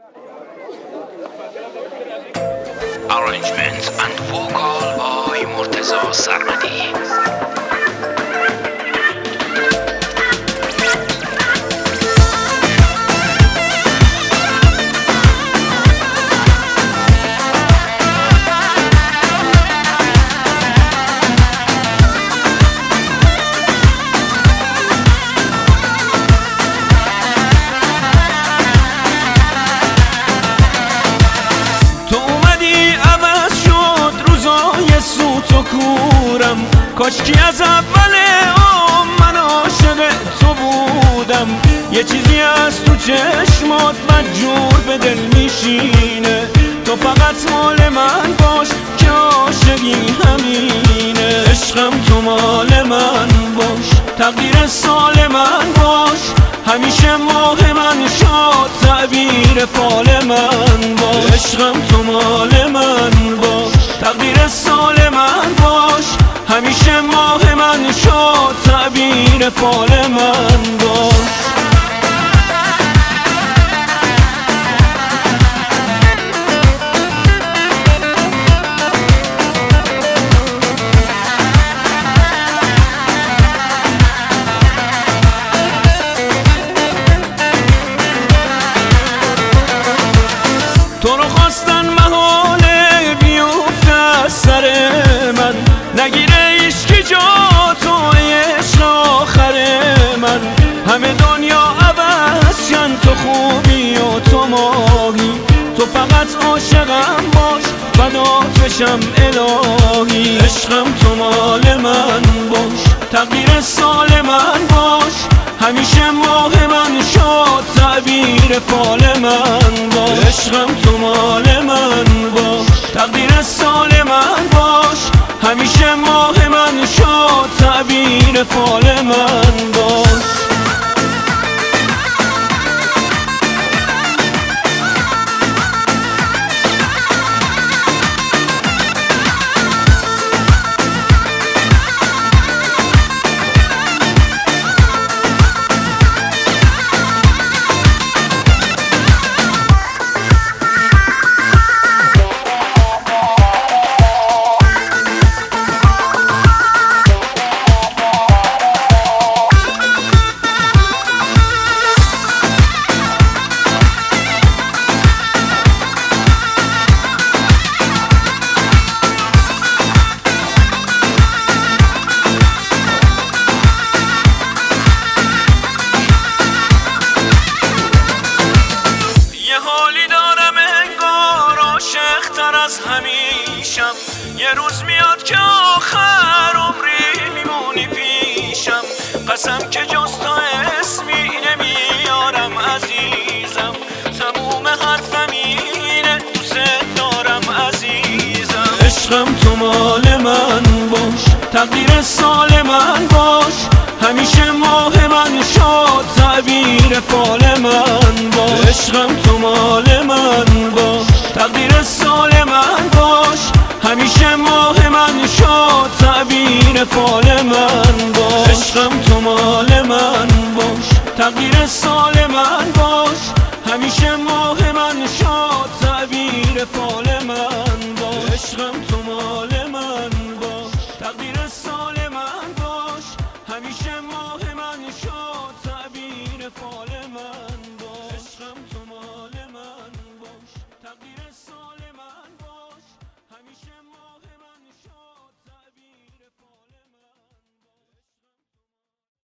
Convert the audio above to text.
Arrangement and vocal by مرتضی سرمدی. کاشکی از اول من عاشق تو بودم، یه چیزی از تو چشمات مجبور به دل میشینه، تو فقط مال من باش که عاشقی همینه. عشقم تو مال من باش، تقدیر سال من باش، همیشه ماه من شد تعبیر فال من باش. عشقم تو مال من باش، تقدیر سال من باش، همیشه ماه من شد تعبیر فال من باش. تو رو خواستن محاله بیفته از سر من، نگیره عشقی جا تو عشق آخر من. همه دنیا عوض شن، تو خوبی و تو ماهی، تو فقط عاشقم باش فدات بشم الهی. عشقم تو مال من باش، تقدیر سال من باش، همیشه ماه من شد تعبیر فال من باش. عشقم تو مال من باش، تقدیر سال من باش، همیشه ماه من شد تعبیر فال من باش. از همیشم یه روز میاد که آخر عمری میمونی پیشم، قسم که جز تو اسمی نمیارم عزیزم، تموم حرفم اینه دوست دارم عزیزم. عشقم تو مال من باش، تقدیر سال من باش، همیشه ماه من شد تعبیر فال من باش. عشقم تو مال من باش، تقدیر سال من باش، همیشه ماه من شد تعبیر فال من باش. عشقم تو مال من باش، تقدیر سال من باش،